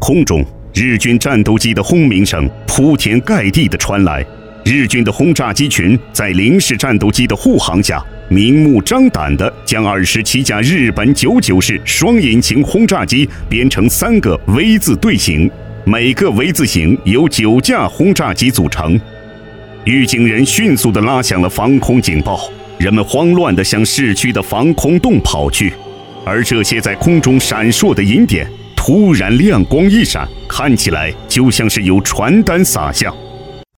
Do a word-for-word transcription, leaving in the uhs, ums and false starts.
空中，日军战斗机的轰鸣声铺天盖地地传来。日军的轰炸机群在零式战斗机的护航下，明目张胆地将二十七架日本九九式双引擎轰炸机编成三个 V 字队形，每个 V 字形由九架轰炸机组成。预警人迅速地拉响了防空警报，人们慌乱地向市区的防空洞跑去。而这些在空中闪烁的银点突然亮光一闪，看起来就像是有传单洒下。